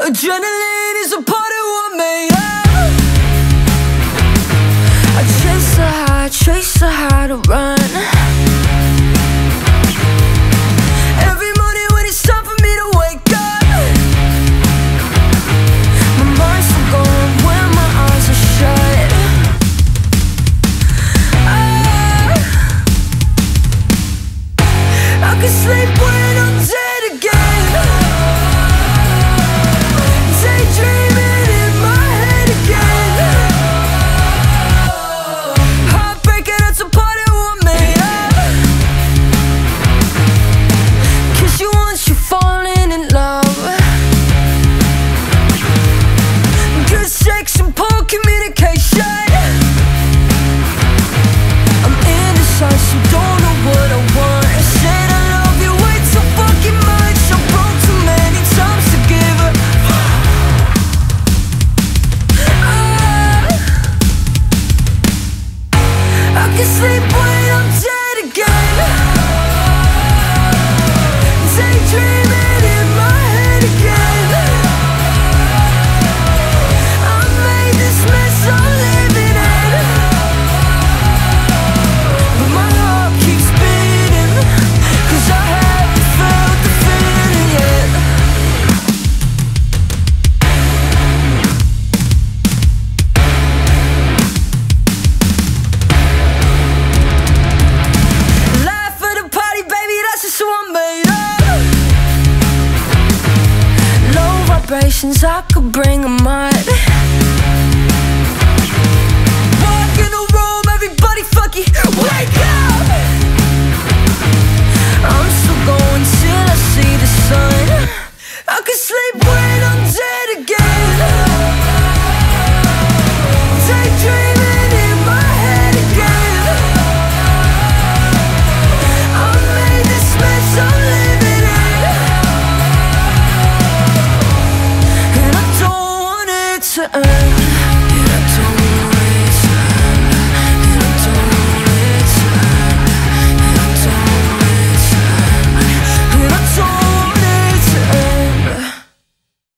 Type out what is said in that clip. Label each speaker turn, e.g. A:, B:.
A: Adrenaline is a part of what made up. I chase the high to run. Every morning when it's time for me to wake up, my mind's still going when my eyes are shut. I can sleep when I'm dead again. Daydreaming in my head again. Heartbreaking, that's a part of what made up. Kiss you once, you're falling in love. Good sex and poor communication. I'm indecisive, don't know what I want. I said I love you way too fucking much. I broke too many times to give up. I can sleep when I'm dead again. Daydreaming in my head again. I made this mess I'm living in, but my heart keeps beating, 'cause I haven't felt the feeling yet. Life of the party, baby, that's just who I'm made of. Low vibrations, I could bring a mud. Walk in the room, everybody fucking wake up. I'm still going till I see the sun. I can sleep when I'm dead again. Daydreaming in my head again. I made this mess I'm living in, and I don't want it to end.